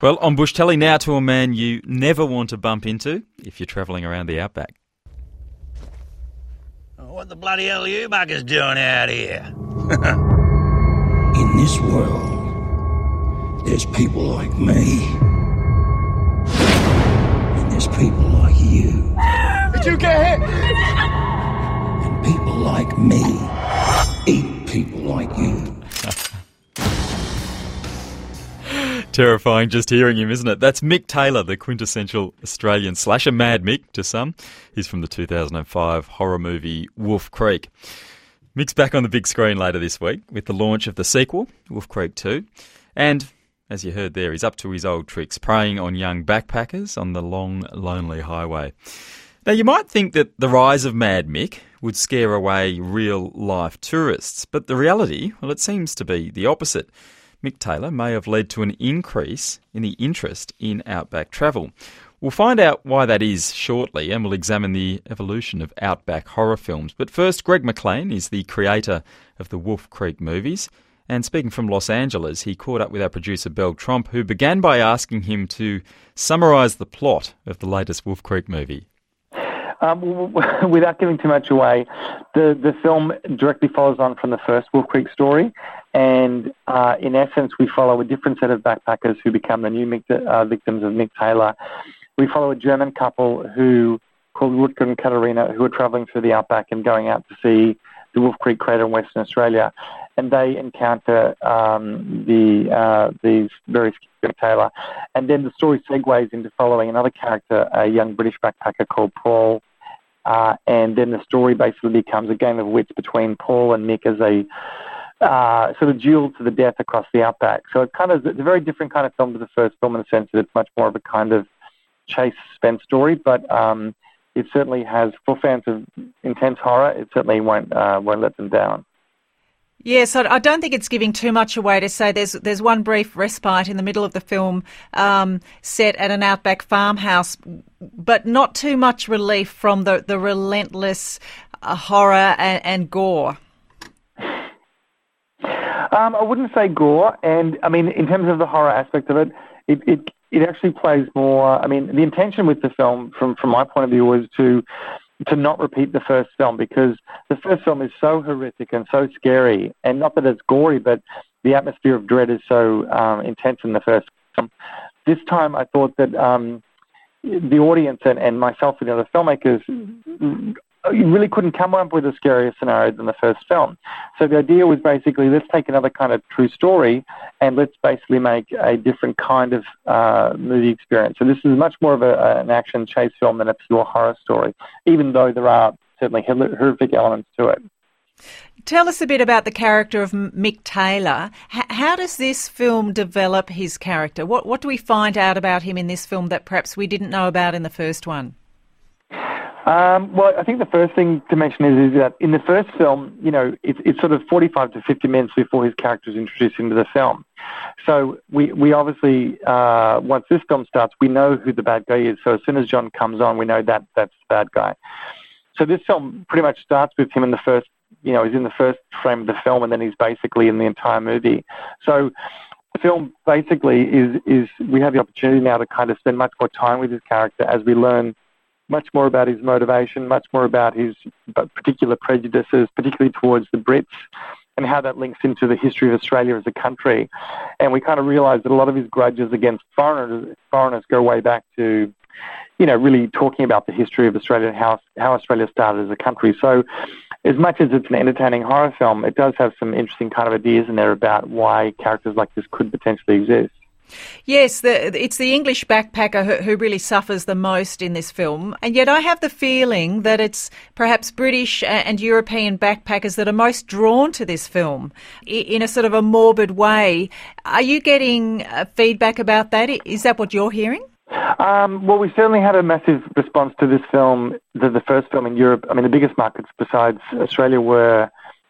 Well, on Bush Telly now to a man you never want to bump into if you're travelling around the outback. What the bloody hell are you buggers doing out here? In this world, there's people like me. And there's people like you. Did you get hit? And people like me eat people like you. Terrifying just hearing him, isn't it? That's Mick Taylor, the quintessential Australian slasher, Mad Mick to some. He's from the 2005 horror movie Wolf Creek. Mick's back on the big screen later this week with the launch of the sequel, Wolf Creek 2. And, as you heard there, he's up to his old tricks, preying on young backpackers on the long, lonely highway. Now, you might think that the rise of Mad Mick would scare away real-life tourists, but the reality, well, it seems to be the opposite. Mick Taylor may have led to an increase in the interest in outback travel. We'll find out why that is shortly, and we'll examine the evolution of outback horror films. But first, Greg McLean is the creator of the Wolf Creek movies, and speaking from Los Angeles, he caught up with our producer Belle Tromp, who began by asking him to summarise the plot of the latest Wolf Creek movie. Without giving too much away, the film directly follows on from the first Wolf Creek story, and in essence, we follow a different set of backpackers who become the new victims of Mick Taylor. We follow a German couple called Rutger and Katharina, who are travelling through the outback and going out to see the Wolf Creek crater in Western Australia, and they encounter these very Mick Taylor, and then the story segues into following another character, a young British backpacker called Paul. And then the story basically becomes a game of wits between Paul and Mick as they sort of duel to the death across the outback. So it's a very different kind of film to the first film in the sense that it's much more of a kind of chase suspense story, but it certainly has, for fans of intense horror, it certainly won't let them down. Yes, I don't think it's giving too much away to say there's one brief respite in the middle of the film set at an outback farmhouse, but not too much relief from the relentless horror and gore. I wouldn't say gore, and I mean, in terms of the horror aspect of it, it actually plays more. I mean, the intention with the film, from my point of view, was to not repeat the first film, because the first film is so horrific and so scary, and not that it's gory, but the atmosphere of dread is so intense in the first film. This time I thought that the audience and myself and the other filmmakers really couldn't come up with a scarier scenario than the first film. So the idea was basically, let's take another kind of true story and let's basically make a different kind of movie experience. So this is much more of an action chase film than a pure horror story, even though there are certainly horrific elements to it. Tell us a bit about the character of Mick Taylor. How does this film develop his character? What do we find out about him in this film that perhaps we didn't know about in the first one? Well, I think the first thing to mention is that in the first film, it's sort of 45 to 50 minutes before his character is introduced into the film. So we obviously, once this film starts, we know who the bad guy is. So as soon as John comes on, we know that's the bad guy. So this film pretty much starts with him in the first, he's in the first frame of the film, and then he's basically in the entire movie. So the film basically is we have the opportunity now to kind of spend much more time with his character as we learn much more about his motivation, much more about his particular prejudices, particularly towards the Brits, and how that links into the history of Australia as a country. And we kind of realise that a lot of his grudges against foreigners go way back to, really talking about the history of Australia and how Australia started as a country. So as much as it's an entertaining horror film, it does have some interesting kind of ideas in there about why characters like this could potentially exist. Yes, it's the English backpacker who really suffers the most in this film, and yet I have the feeling that it's perhaps British and European backpackers that are most drawn to this film in a sort of a morbid way. Are you getting feedback about that? Is that what you're hearing? Well, we certainly had a massive response to this film, the first film in Europe. I mean, the biggest markets besides Australia were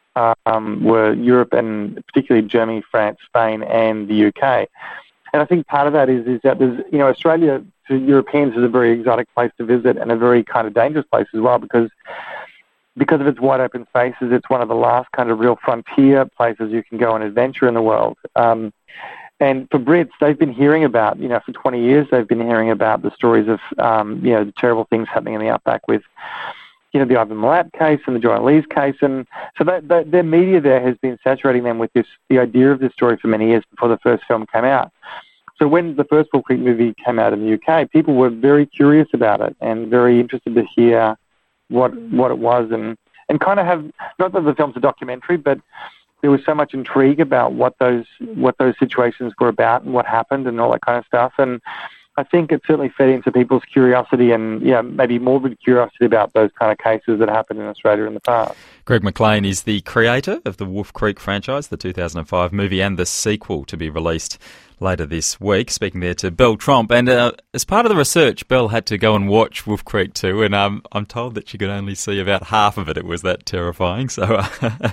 Europe, and particularly Germany, France, Spain, and the UK. And I think part of that is that there's, Australia to Europeans is a very exotic place to visit and a very kind of dangerous place as well because of its wide open spaces. It's one of the last kind of real frontier places you can go on adventure in the world. And for Brits, they've been hearing about, for 20 years, they've been hearing about the stories of, the terrible things happening in the outback with, the Ivan Milat case and the Joanne Lees case. And so their media there has been saturating them with the idea of this story for many years before the first film came out. So when the first Wolf Creek movie came out in the UK, people were very curious about it and very interested to hear what it was and kind of have, not that the film's a documentary, but there was so much intrigue about what those situations were about and what happened and all that kind of stuff. And I think it certainly fed into people's curiosity and, maybe morbid curiosity about those kind of cases that happened in Australia in the past. Greg McLean is the creator of the Wolf Creek franchise, the 2005 movie, and the sequel to be released later this week. Speaking there to Belle Tromp. And as part of the research, Belle had to go and watch Wolf Creek 2, and I'm told that she could only see about half of it. It was that terrifying. So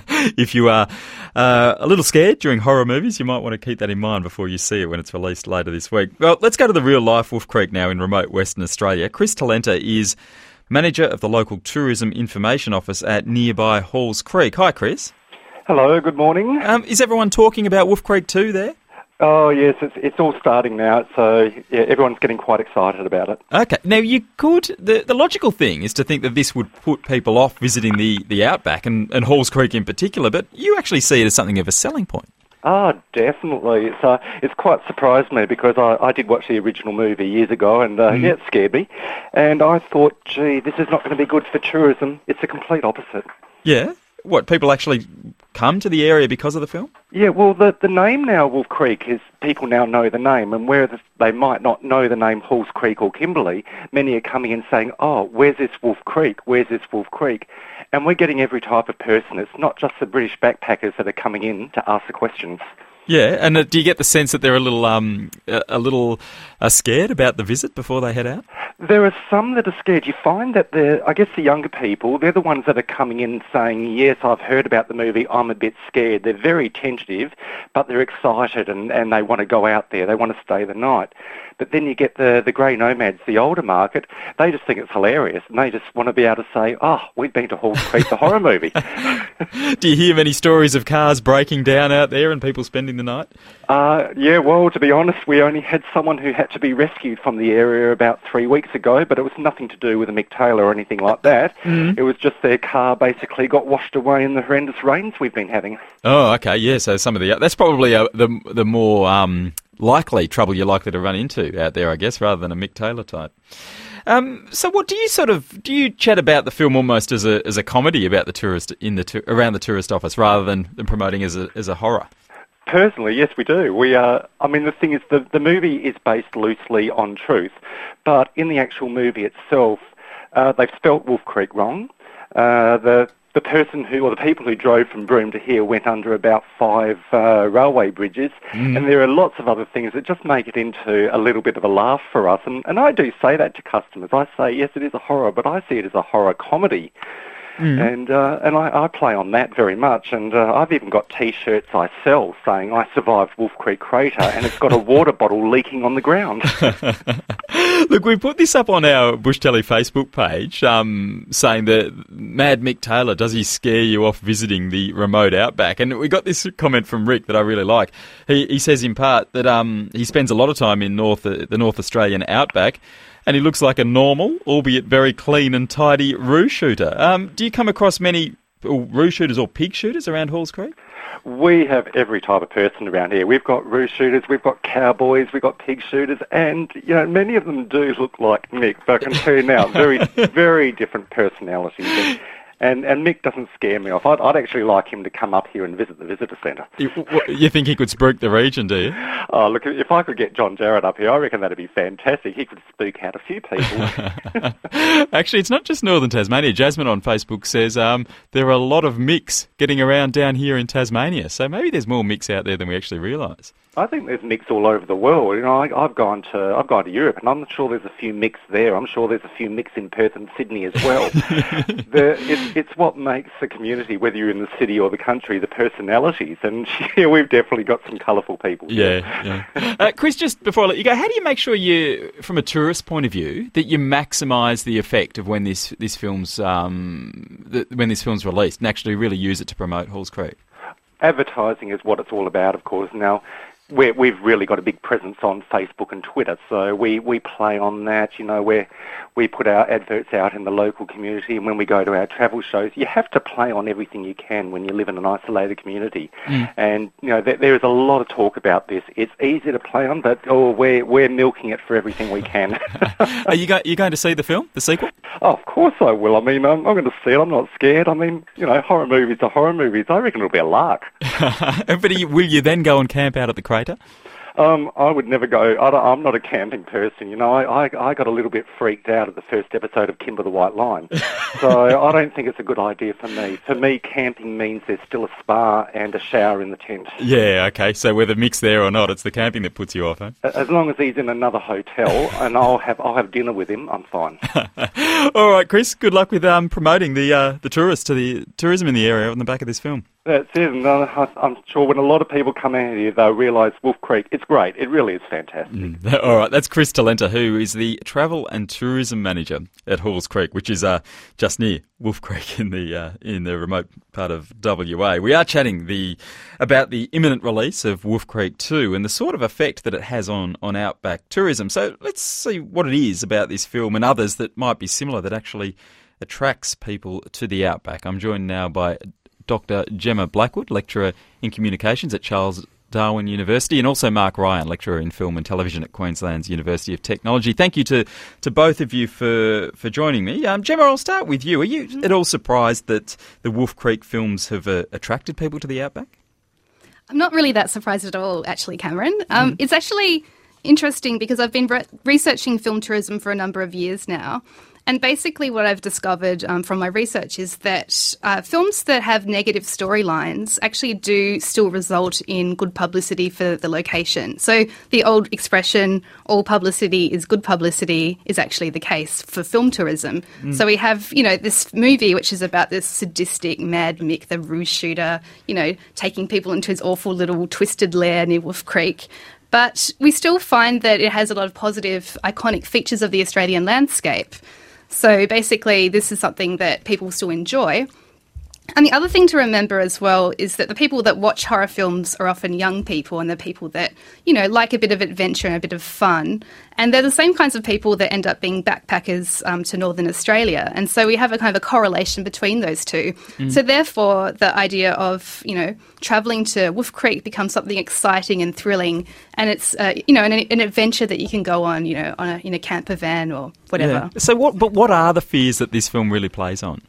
if you are a little scared during horror movies, you might want to keep that in mind before you see it when it's released later this week. Well, let's go to the real-life Wolf Creek now in remote Western Australia. Chris Talenta is manager of the local tourism information office at nearby Halls Creek. Hi, Chris. Hello, good morning. Is everyone talking about Wolf Creek 2 there? Oh, yes, it's all starting now, so yeah, everyone's getting quite excited about it. Okay. Now, you could... The logical thing is to think that this would put people off visiting the outback and Halls Creek in particular, but you actually see it as something of a selling point. Oh, definitely. So it's quite surprised me because I did watch the original movie years ago and, it scared me. And I thought, gee, this is not going to be good for tourism. It's the complete opposite. Yeah? What, people actually come to the area because of the film? Yeah, well, the name now, Wolf Creek, is people now know the name, and where they might not know the name Halls Creek or Kimberley, many are coming in saying, oh, where's this Wolf Creek? Where's this Wolf Creek? And we're getting every type of person. It's not just the British backpackers that are coming in to ask the questions. Yeah, and do you get the sense that they're a little scared about the visit before they head out? There are some that are scared. You find that the younger people, they're the ones that are coming in saying, yes, I've heard about the movie, I'm a bit scared. They're very tentative, but they're excited and they want to go out there. They want to stay the night. But then you get the grey nomads, the older market, they just think it's hilarious and they just want to be able to say, oh, we've been to Halls Creek, the horror movie. Do you hear many stories of cars breaking down out there and people spending the night? Yeah, well, to be honest, we only had someone who had to be rescued from the area about 3 weeks ago, but it was nothing to do with a Mick Taylor or anything like that. Mm-hmm. It was just their car basically got washed away in the horrendous rains we've been having. Oh, okay, yeah, so some of that's probably the more likely trouble you're likely to run into out there, I guess, rather than a Mick Taylor type. So what do you chat about the film almost as a comedy about the tourist around the tourist office rather than promoting as a horror? Personally, yes, we do. The thing is, the movie is based loosely on truth, but in the actual movie itself, they've spelt Wolf Creek wrong. The person or the people who drove from Broome to here went under about 5 railway bridges, and there are lots of other things that just make it into a little bit of a laugh for us. And I do say that to customers. I say, yes, it is a horror, but I see it as a horror comedy. And I play on that very much, and I've even got T-shirts I sell saying I survived Wolf Creek Crater, and it's got a water bottle leaking on the ground. Look, we put this up on our Bush Telly Facebook page, saying that Mad Mick Taylor, does he scare you off visiting the remote outback? And we got this comment from Rick that I really like. He says in part that he spends a lot of time in the North Australian outback, and he looks like a normal, albeit very clean and tidy, roo shooter. Do you come across many roo shooters or pig shooters around Halls Creek? We have every type of person around here. We've got roo shooters, we've got cowboys, we've got pig shooters, and many of them do look like Mick. But I can tell you now, very, very different personalities. And Mick doesn't scare me off. I'd actually like him to come up here and visit the visitor centre. You think he could spook the region, do you? Oh, look, if I could get John Jarrett up here, I reckon that'd be fantastic. He could spook out a few people. Actually, it's not just northern Tasmania. Jasmine on Facebook says there are a lot of Micks getting around down here in Tasmania. So maybe there's more Micks out there than we actually realise. I think there's Micks all over the world. I've gone to Europe, and I'm not sure there's a few Micks there. I'm sure there's a few Micks in Perth and Sydney as well. It's what makes the community, whether you're in the city or the country, the personalities. And yeah, we've definitely got some colourful people. Yeah. Chris, just before I let you go, how do you make sure from a tourist point of view, that you maximise the effect of when this film's released and actually really use it to promote Halls Creek? Advertising is what it's all about, of course. Now, we've really got a big presence on Facebook and Twitter, so we play on that. We put our adverts out in the local community, and when we go to our travel shows, you have to play on everything you can when you live in an isolated community. And there is a lot of talk about this. It's easy to play on, but we're milking it for everything we can. Are you going to see the film, the sequel? Oh, of course I will. I mean, I'm going to see it. I'm not scared. I mean, horror movies are horror movies. I reckon it'll be a lark. But will you then go and camp out at the crater? I would never go. I'm not a camping person. I got a little bit freaked out at the first episode of Kimber the White Line. So I don't think it's a good idea for me. For me, camping means there's still a spa and a shower in the tent. Yeah, okay. So whether Mick's there or not, it's the camping that puts you off, eh? As long as he's in another hotel and I'll have dinner with him, I'm fine. All right, Chris, good luck with promoting the tourists to the tourism in the area on the back of this film. That's it, and I'm sure when a lot of people come out here, they'll realise Wolf Creek, it's great. It really is fantastic. All right, that's Chris Talenta, who is the Travel and Tourism Manager at Halls Creek, which is just near Wolf Creek in the remote part of WA. We are chatting about the imminent release of Wolf Creek 2 and the sort of effect that it has on outback tourism. So let's see what it is about this film and others that might be similar that actually attracts people to the outback. I'm joined now by Dr. Gemma Blackwood, lecturer in communications at Charles Darwin University, and also Mark Ryan, lecturer in film and television at Queensland's University of Technology. Thank you to both of you for joining me. Gemma, I'll start with you. Are you at all surprised that the Wolf Creek films have attracted people to the outback? I'm not really that surprised at all, actually, Cameron. It's actually interesting because I've been researching film tourism for a number of years now. And basically what I've discovered from my research is that films that have negative storylines actually do still result in good publicity for the location. So the old expression, all publicity is good publicity, is actually the case for film tourism. So we have, this movie which is about this sadistic Mad Mick, the ruse shooter, taking people into his awful little twisted lair near Wolf Creek. But we still find that it has a lot of positive, iconic features of the Australian landscape. So basically, this is something that people still enjoy. And the other thing to remember as well is that the people that watch horror films are often young people, and they're people that, like a bit of adventure and a bit of fun. And they're the same kinds of people that end up being backpackers to Northern Australia. And so we have a kind of a correlation between those two. So therefore, the idea of, travelling to Wolf Creek becomes something exciting and thrilling. And it's, an adventure that you can go on, in a camper van or whatever. Yeah. So what are the fears that this film really plays on?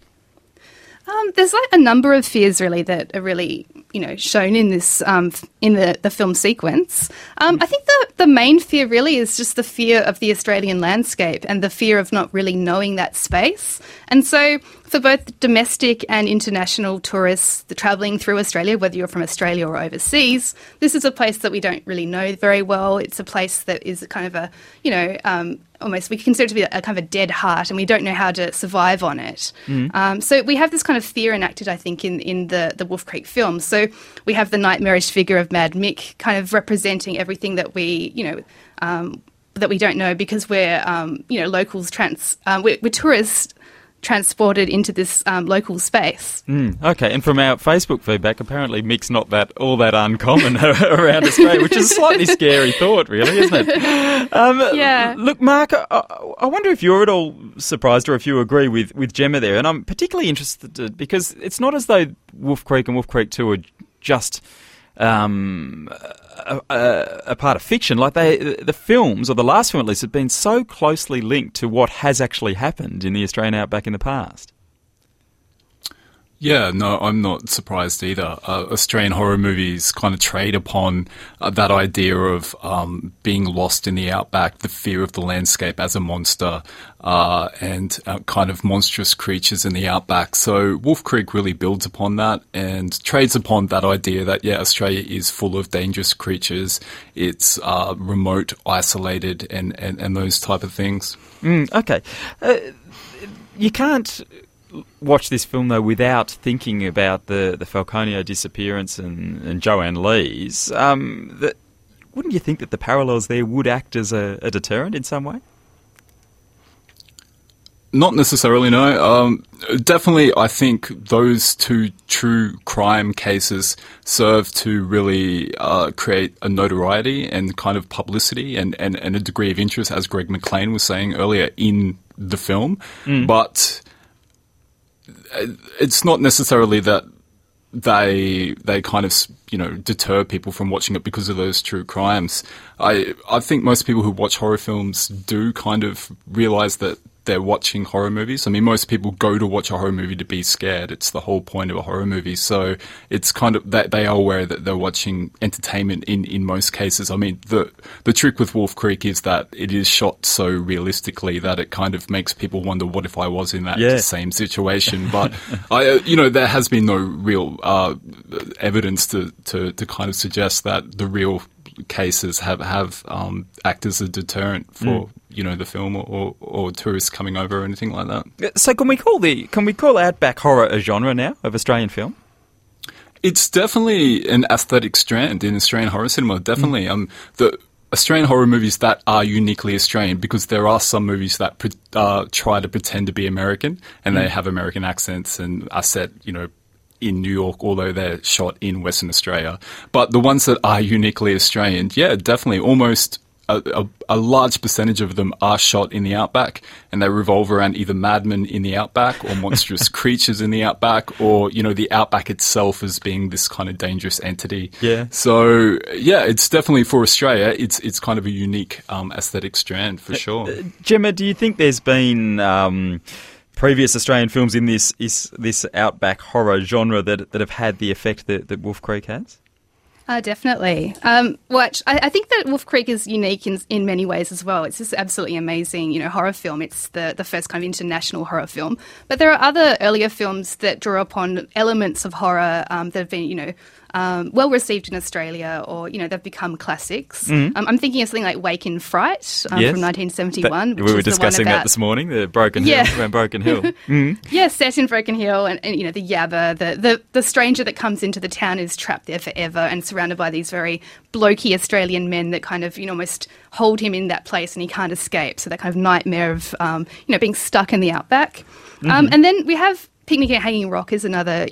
There's a number of fears really that are really, shown in this in the film sequence. I think the main fear really is just the fear of the Australian landscape and the fear of not really knowing that space. And so for both domestic and international tourists travelling through Australia, whether you're from Australia or overseas, this is a place that we don't really know very well. It's a place that is kind of a, almost we consider it to be a kind of a dead heart, and we don't know how to survive on it. So we have this kind of fear enacted, I think, in the Wolf Creek film. So we have the nightmarish figure of Mad Mick kind of representing everything that we, that we don't know because we're, locals, we're tourists transported into this local space. Okay, and from our Facebook feedback, apparently Mick's not all that uncommon around Australia, which is a slightly scary thought, really, isn't it? Yeah. Look, Mark, I wonder if you're at all surprised or if you agree with Gemma there, and I'm particularly interested because it's not as though Wolf Creek and Wolf Creek 2 are just a part of fiction. Like the films, or the last film at least, have been so closely linked to what has actually happened in the Australian outback in the past. Yeah, no, I'm not surprised either. Australian horror movies kind of trade upon that idea of being lost in the outback, the fear of the landscape as a monster, and kind of monstrous creatures in the outback. So Wolf Creek really builds upon that and trades upon that idea that, Australia is full of dangerous creatures. It's remote, isolated, and those type of things. Okay. You can't watch this film, though, without thinking about the Falconio disappearance and Joanne Lees. Wouldn't you think that the parallels there would act as a deterrent in some way? Not necessarily, no. Definitely, I think those two true crime cases serve to really create a notoriety and kind of publicity and a degree of interest, as Greg McLean was saying earlier, in the film. But it's not necessarily that they kind of, deter people from watching it because of those true crimes. I think most people who watch horror films do kind of realize that they're watching horror movies. I mean, most people go to watch a horror movie to be scared. It's the whole point of a horror movie. So it's kind of that they are aware that they're watching entertainment in most cases. I mean, the trick with Wolf Creek is that it is shot so realistically that it kind of makes people wonder, what if I was in that same situation? But there has been no real evidence to kind of suggest that the real cases have act as a deterrent for the film or tourists coming over or anything like that. So can we call outback horror a genre now of Australian film? It's definitely an aesthetic strand in Australian horror cinema. Definitely, the Australian horror movies that are uniquely Australian, because there are some movies that try to pretend to be American and they have American accents and are set, in New York, although they're shot in Western Australia. But the ones that are uniquely Australian, definitely, almost a large percentage of them are shot in the outback, and they revolve around either madmen in the outback or monstrous creatures in the outback, or, the outback itself as being this kind of dangerous entity. Yeah. So, it's definitely, for Australia, it's kind of a unique aesthetic strand, for sure. Gemma, do you think there's been previous Australian films in this outback horror genre that have had the effect that Wolf Creek has? Definitely. I think that Wolf Creek is unique in many ways as well. It's just absolutely amazing, horror film. It's the first kind of international horror film. But there are other earlier films that draw upon elements of horror that have been, well received in Australia, or they've become classics. I'm thinking of something like Wake in Fright from 1971. We were discussing that this morning. The Broken Hill, around Broken Hill. Yeah, set in Broken Hill, and the Yabba, the stranger that comes into the town is trapped there forever and surrounded by these very blokey Australian men that kind of almost hold him in that place and he can't escape. So that kind of nightmare of being stuck in the outback. And then we have Picnic at Hanging Rock is another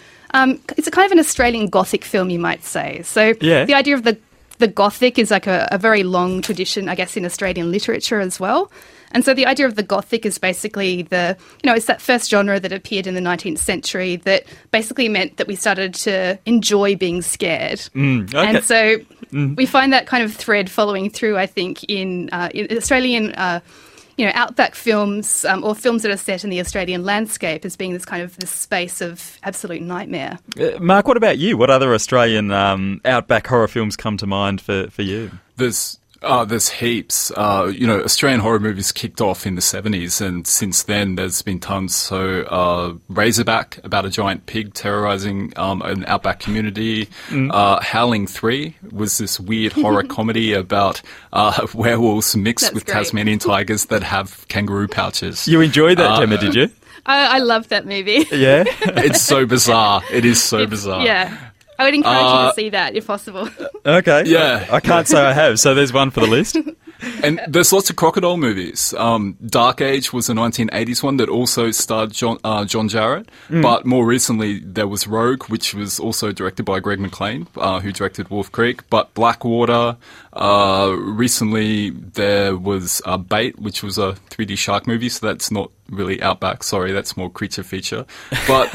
it's a kind of an Australian Gothic film, you might say. So the idea of the Gothic is like a very long tradition, I guess, in Australian literature as well. And so the idea of the Gothic is basically it's that first genre that appeared in the 19th century that basically meant that we started to enjoy being scared. Okay. And so we find that kind of thread following through, I think, in Australian outback films or films that are set in the Australian landscape as being this space of absolute nightmare. Mark, what about you? What other Australian outback horror films come to mind for you? There's heaps. Australian horror movies kicked off in the 70s, and since then there's been tons. So Razorback, about a giant pig terrorising an outback community. Howling 3 was this weird horror comedy about werewolves mixed with Tasmanian tigers that have kangaroo pouches. You enjoyed that, Gemma, did you? I loved that movie. Yeah? It's so bizarre. It is so bizarre. Yeah. I would encourage you to see that, if possible. Okay. Yeah. I can't say I have, so there's one for the list. And there's lots of crocodile movies. Dark Age was a 1980s one that also starred John Jarratt. But more recently, there was Rogue, which was also directed by Greg McLean, who directed Wolf Creek. But Blackwater. Recently, there was Bait, which was a 3D shark movie, so that's not really outback. Sorry, that's more creature feature. But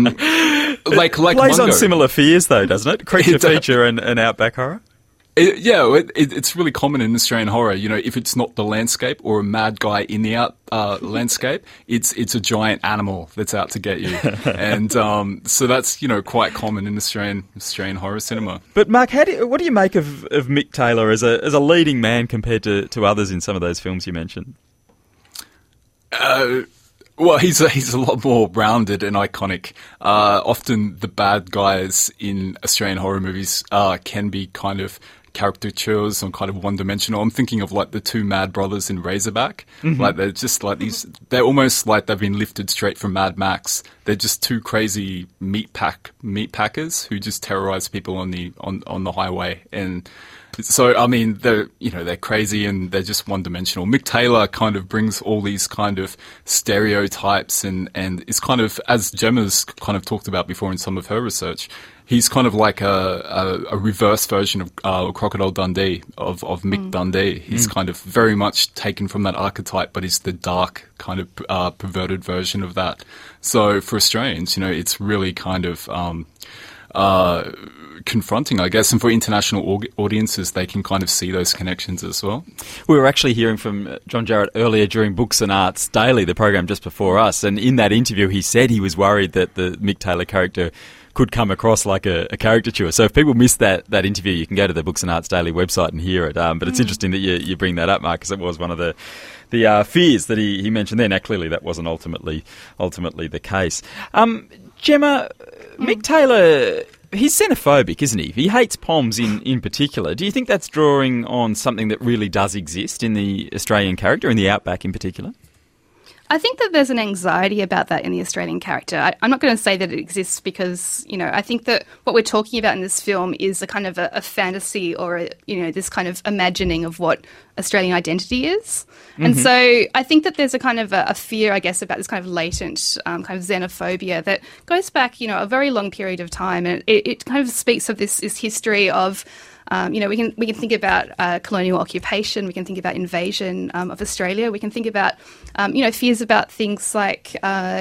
like Plays Mungo. on similar fears, though, doesn't it? Creature feature and outback horror. It's really common in Australian horror. If it's not the landscape or a mad guy in the landscape, it's a giant animal that's out to get you, and so that's quite common in Australian horror cinema. But Mark, what do you make of Mick Taylor as a leading man compared to others in some of those films you mentioned? Well, he's a lot more rounded and iconic. Often the bad guys in Australian horror movies can be kind of caricatures and kind of one-dimensional. I'm thinking of like the two Mad Brothers in Razorback. Like they're just like these. They're almost like they've been lifted straight from Mad Max. They're just two crazy meat packers who just terrorize people on the highway. And So, I mean, they're crazy and they're just one-dimensional. Mick Taylor kind of brings all these kind of stereotypes and is kind of, as Gemma's kind of talked about before in some of her research, he's kind of like a reverse version of Crocodile Dundee, of Mick Dundee. He's kind of very much taken from that archetype, but he's the dark kind of perverted version of that. So for Australians, it's really kind of confronting, I guess, and for international audiences, they can kind of see those connections as well. We were actually hearing from John Jarratt earlier during Books and Arts Daily, the program just before us, and in that interview he said he was worried that the Mick Taylor character could come across like a caricature. So if people missed that interview, you can go to the Books and Arts Daily website and hear it. But it's interesting that you bring that up, Mark, because it was one of the fears that he mentioned there. Now, clearly that wasn't ultimately the case. Gemma, Mick Taylor, he's xenophobic, isn't he? He hates Poms in particular. Do you think that's drawing on something that really does exist in the Australian character, in the Outback in particular? I think that there's an anxiety about that in the Australian character. I'm not going to say that it exists because, I think that what we're talking about in this film is a kind of a fantasy or, this kind of imagining of what Australian identity is. Mm-hmm. And so I think that there's a kind of a fear, I guess, about this kind of latent kind of xenophobia that goes back, a very long period of time. And it kind of speaks of this history of we can think about colonial occupation. We can think about invasion of Australia. We can think about, fears about things like,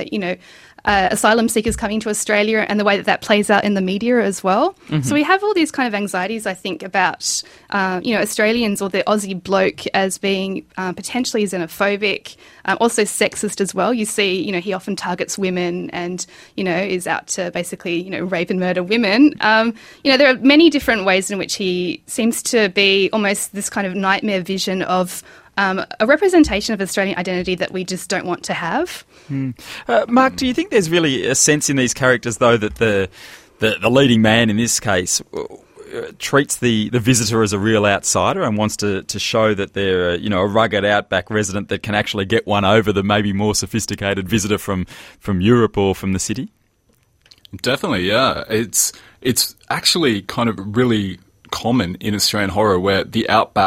asylum seekers coming to Australia and the way that plays out in the media as well. Mm-hmm. So we have all these kind of anxieties, I think, about, Australians or the Aussie bloke as being potentially xenophobic, also sexist as well. You see, he often targets women and, is out to basically, rape and murder women. There are many different ways in which he seems to be almost this kind of nightmare vision of a representation of Australian identity that we just don't want to have. Mark, do you think there's really a sense in these characters, though, that the leading man in this case treats the visitor as a real outsider and wants to show that they're a rugged outback resident that can actually get one over the maybe more sophisticated visitor from Europe or from the city? Definitely, yeah. It's actually kind of really common in Australian horror where the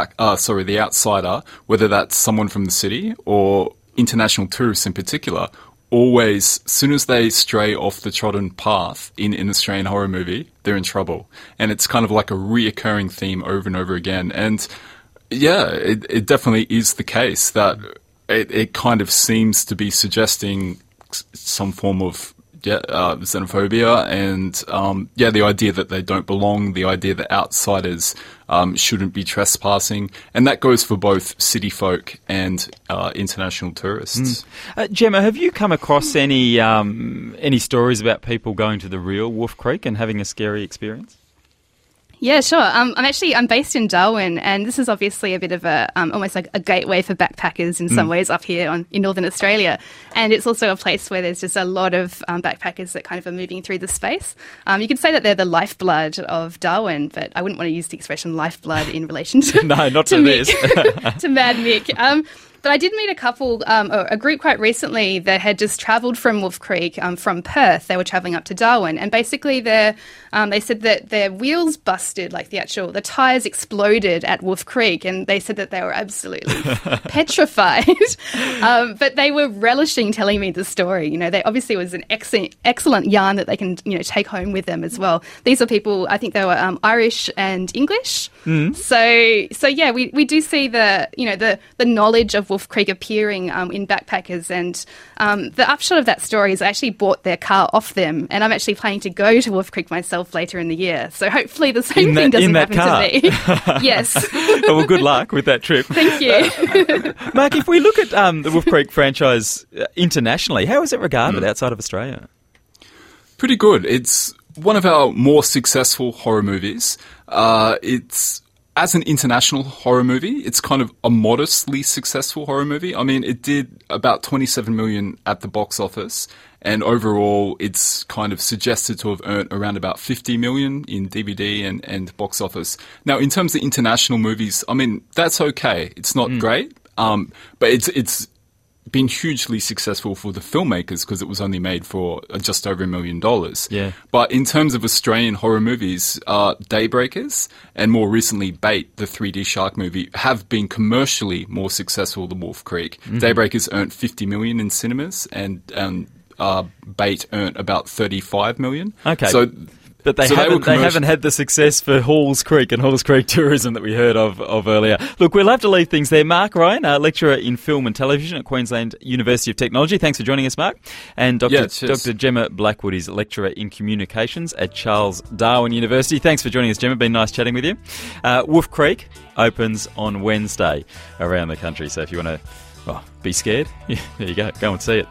outsider, whether that's someone from the city or international tourists in particular, always, as soon as they stray off the trodden path in an Australian horror movie, they're in trouble. And it's kind of like a reoccurring theme over and over again. And yeah, it definitely is the case that it kind of seems to be suggesting some form of xenophobia and, the idea that they don't belong, the idea that outsiders shouldn't be trespassing. And that goes for both city folk and international tourists. Gemma, have you come across any stories about people going to the real Wolf Creek and having a scary experience? Yeah, sure. I'm based in Darwin, and this is obviously a bit of a almost like a gateway for backpackers in some ways up here in Northern Australia. And it's also a place where there's just a lot of backpackers that kind of are moving through the space. You could say that they're the lifeblood of Darwin, but I wouldn't want to use the expression lifeblood in relation to no, not to Mick, this to Mad Mick. But I did meet a group quite recently that had just travelled from Wolf Creek from Perth. They were travelling up to Darwin, and basically they said that their wheels busted, like the tyres exploded at Wolf Creek, and they said that they were absolutely petrified. But they were relishing telling me the story. They obviously was an excellent yarn that they can take home with them as well. These are people, I think they were Irish and English. So yeah, we do see the knowledge of Wolf Creek appearing in backpackers, and the upshot of that story is I actually bought their car off them, and I'm actually planning to go to Wolf Creek myself later in the year. So hopefully the same thing doesn't happen to me. Yes. Well, good luck with that trip. Thank you. Mark, if we look at the Wolf Creek franchise internationally, how is it regarded outside of Australia? Pretty good. It's one of our more successful horror movies. As an international horror movie, it's kind of a modestly successful horror movie. I mean, it did about 27 million at the box office, and overall it's kind of suggested to have earned around about 50 million in DVD and box office. Now, in terms of international movies, I mean, that's okay. It's not great, but it's been hugely successful for the filmmakers because it was only made for just over $1 million. Yeah. But in terms of Australian horror movies, Daybreakers and more recently Bait, the 3D shark movie, have been commercially more successful than Wolf Creek. Mm-hmm. Daybreakers earned $50 million in cinemas and Bait earned about $35 million. Okay. So, but they haven't had the success for Halls Creek and Halls Creek tourism that we heard of earlier. Look, we'll have to leave things there. Mark Ryan, lecturer in film and television at Queensland University of Technology. Thanks for joining us, Mark. And Dr. Gemma Blackwood is lecturer in communications at Charles Darwin University. Thanks for joining us, Gemma. Been nice chatting with you. Wolf Creek opens on Wednesday around the country. So if you want to be scared, there you go. Go and see it.